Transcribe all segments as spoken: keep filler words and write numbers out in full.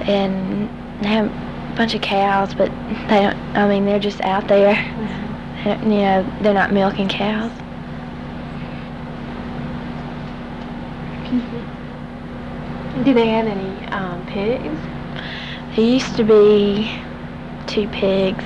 and they have a bunch of cows, but they don't, I mean, they're just out there. Mm-hmm. They don't- You know, they're not milking cows. Do they have any um, pigs? There used to be two pigs.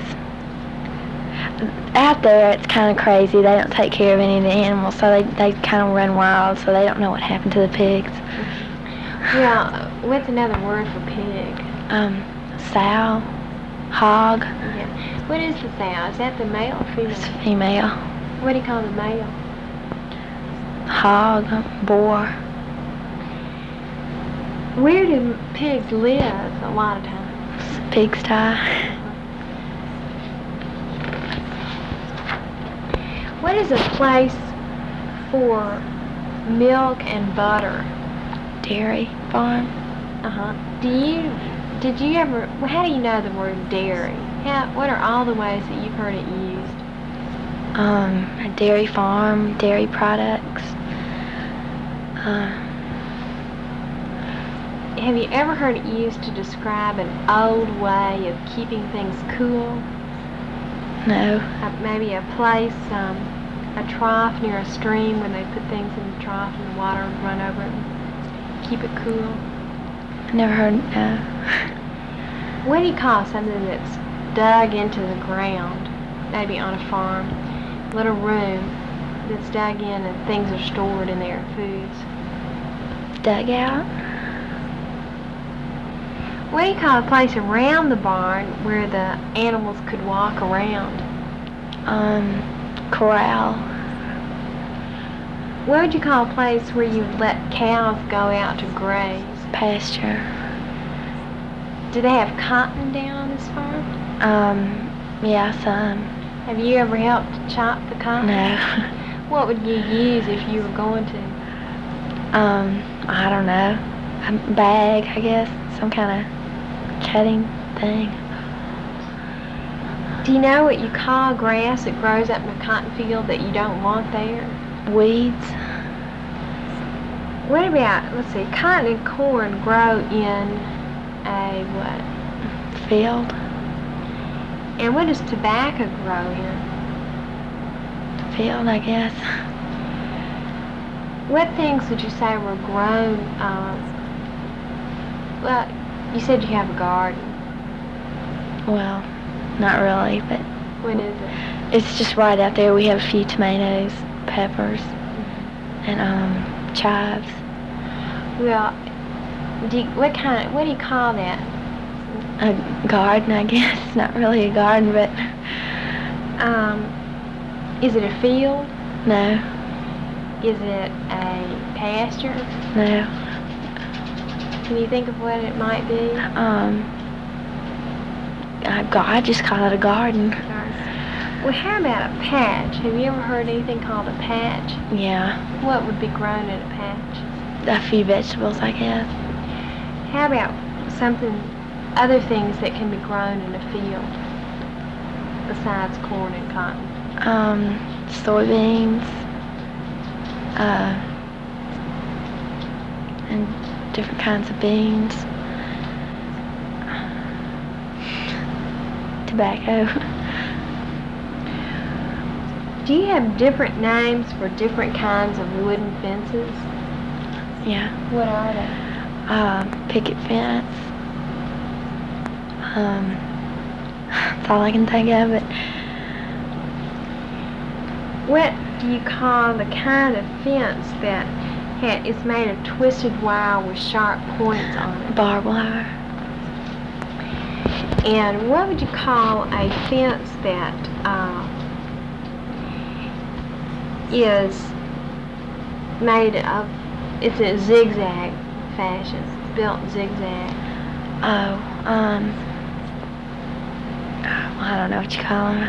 Out there, it's kind of crazy. They don't take care of any of the animals, so they, they kind of run wild, so they don't know what happened to the pigs. Well, what's another word for pig? Um, sow, hog, Yeah. What is the sow? Is that the male or it's female? female. What do you call the male? Hog, boar. Where do pigs live a lot of times? Pigsty. What is a place for milk and butter? Dairy farm. Uh-huh. Do you, did you ever, well, how do you know the word dairy? How, what are all the ways that you've heard it used? Um, a dairy farm, dairy products. Uh, Have you ever heard it used to describe an old way of keeping things cool? no. Uh, maybe a place, um, a trough near a stream where they put things in the trough and the water would run over it and keep it cool. I never heard, no. What do you call something that's dug into the ground? Maybe on a farm. A little room that's dug in and things are stored in there, foods. Dugout. What do you call a place around the barn where the animals could walk around? Um, corral. What would you call a place where you let cows go out to graze? Pasture. Do they have cotton down on this farm? Um, yeah, some. Have you ever helped chop the cotton? No. What would you use if you were going to? um, I don't know. A bag, I guess. Some kind of cutting thing. Do you know what you call grass that grows up in a cotton field that you don't want there? Weeds. What about, let's see, cotton and corn grow in a what? Field. And what does tobacco grow in? Field, I guess. What things would you say were grown, um, well, you said you have a garden. Well, not really, but What is it? it's just right out there. We have a few tomatoes, peppers, and um, chives. Well, do you, what kind, what do you call that? A garden, I guess. Not really a garden, but Um, is it a field? no, Is it a pasture? no. Can you think of what it might be? Um, I, I just call it a garden. Well, how about a patch? Have you ever heard anything called a patch? Yeah, What would be grown in a patch? a few vegetables, I guess. How about something, other things that can be grown in a field besides corn and cotton? Um, soybeans, uh, and different kinds of beans. Tobacco. Do you have different names for different kinds of wooden fences? Yeah. What are they? Um, picket fence. Um, that's all I can think of. It. What do you call the kind of fence that ha- is made of twisted wire with sharp points on it? Barbed wire. And what would you call a fence that uh, is made of, it's a zigzag fashion, it's built zigzag? Oh, um, well, I don't know what you call them.